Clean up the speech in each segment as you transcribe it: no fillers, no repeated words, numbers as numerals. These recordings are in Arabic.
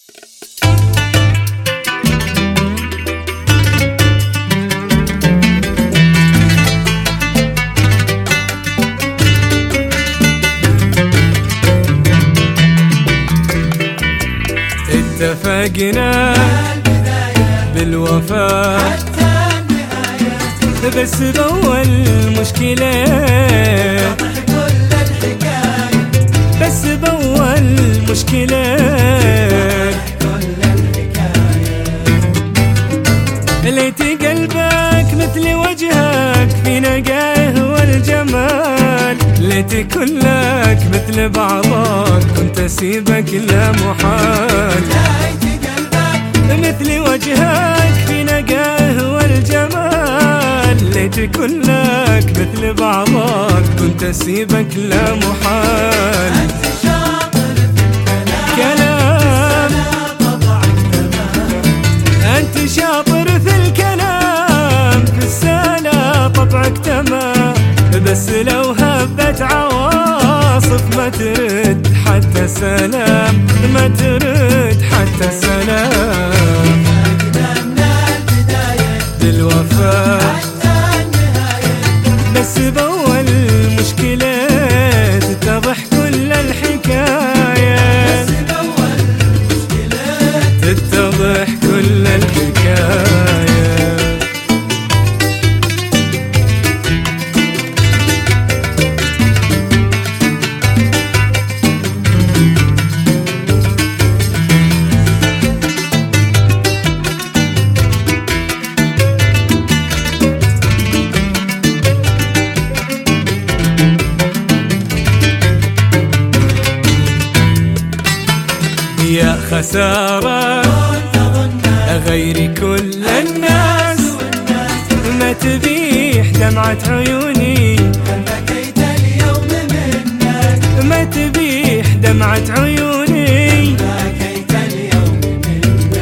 اتفقنا بالوفاء حتى النهاية، بس بأول مشكلة كل الحكاية، بس بأول مشكلة كل الحكاية. ليت قلبك مثل وجهك في نقائه والجمال، ليت كلك مثل بعضك كنت اسيبك لا محال. ليت قلبك مثل وجهك في نقائه والجمال، ليت كلك مثل بعضك كنت اسيبك لا محال. انت شاطر في الكلام طبعك تمام، انت شاطر في الكلام في السلا طبعك تمام، بس لو هبت عواصف ما ترد حتى سلام، ما ترد حتى سلام. أقدمنا البداية بالوفاء حتى النهاية، بس بأول مشكلة تتضح كل الحكاية، بس بأول مشكلة تتضح كل الحكاية. يا خسارة غيري كل الناس، ما تبيح دمعة عيوني بكيت اليوم منك، ما تبيح دمعة عيوني بكيت اليوم منك.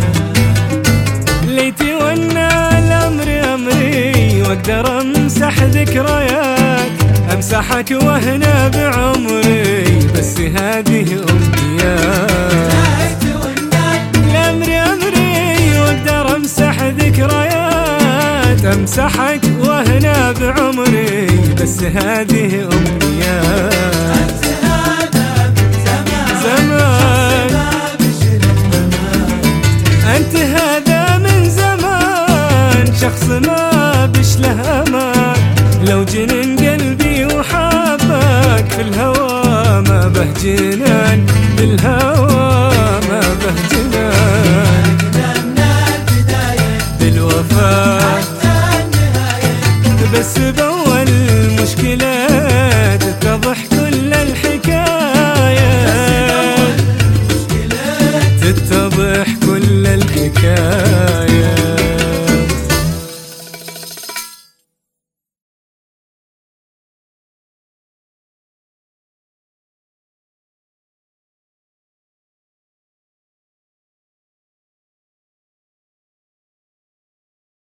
ليتي وانا الأمر أمري واقدر امسح ذكريات، امسحك وهنا بعمري بس هذه أمنيات. الأمر أمري واقدر امسح ذكريات، امسحك وهنا بعمري بس هذه أمنيات. زمان أنت هذا من زمان، شخص ما بشله أمان، لو جنن قلبي وحابك في الهوى ما به جنان، بالهوى ما به جنان. أقدمنا البداية بالوفاء حتى النهاية، بس بأول مشكلة